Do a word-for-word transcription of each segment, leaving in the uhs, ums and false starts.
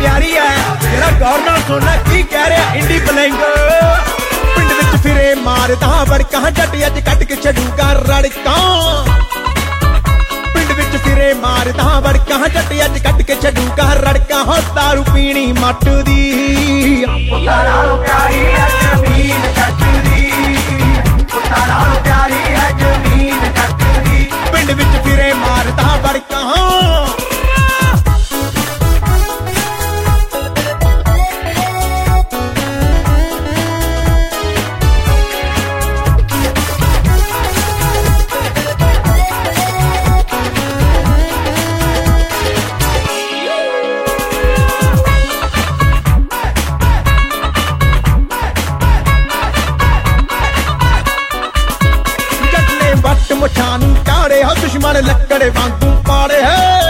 प्यारी है तेरा गौर नाल सुनना की कह रहा इंडी बलैंग पिंड विच फिरे मारदा बड़का जट अज कट के छडूगा रड़का पिंड विच फिरे मारदा बड़का जट अज कट के छडूगा रड़का हो दारू पीनी मट दी प्यारी है जमीन जट दी प्यारी है जमीन जट दी पिंड विच फिरे मारदा बड़का मुछानू चाड़े हो दुश्मन लकड़े वांगू पाड़े है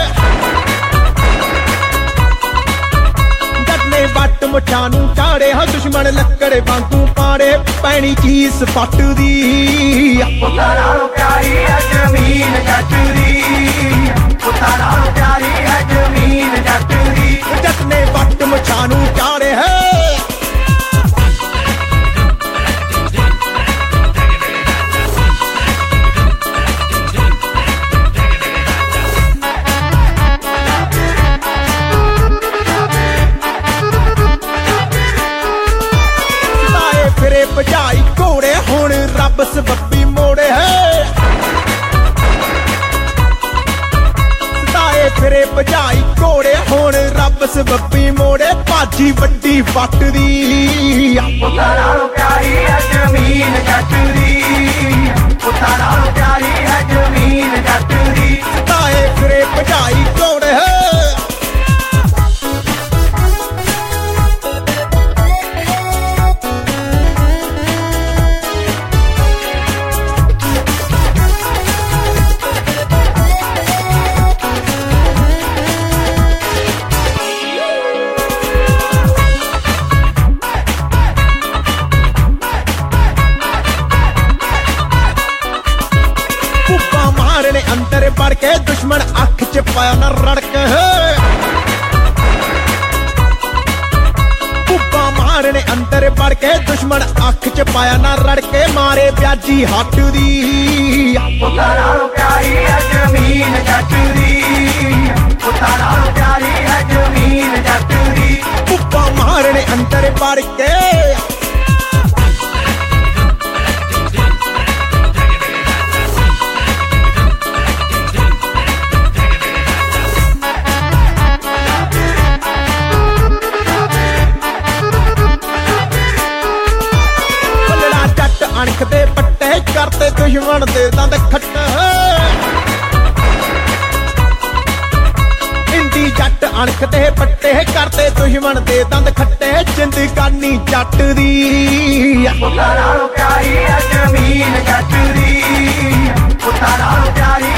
जट ने बट मुछानू चाड़े हो दुश्मन लकड़े वांगू पाड़े पैनी चीज फट दी प्यारी है जमीन जट दी प्यारी है जमीन जट दी जट ने बट मुछानू चाड़े है भजाई घोड़े हुण रब सबब्बी मोड़े है सताए फिरे भजाई घोड़े हुण रब सबब्बी मोड़े भाजी वड्डी वट दी प्यारी है जमीन जट दी प्यारी है जमीन जट दी सताए फिरे भजाई घोड़े है मारने अंदर बढ़ के दुश्मन अख च पाया न रड़क पुब्बा मारने अंदर बढ़ के दुश्मन अख च पाया न रड़के मारे ब्याजी हट दी प्यारी है जमीन जट दी प्यारी है जमीन जट दी पुब्बा मारने अंदर बढ़ के अणख दे पट्टे करते दुश्मन दे दंद खट इंडी जट अणख दे पट्टे करते दुश्मन दे दंद खट्टे जिंदगानी जट दी प्यारी है जमीन जट दी प्यारी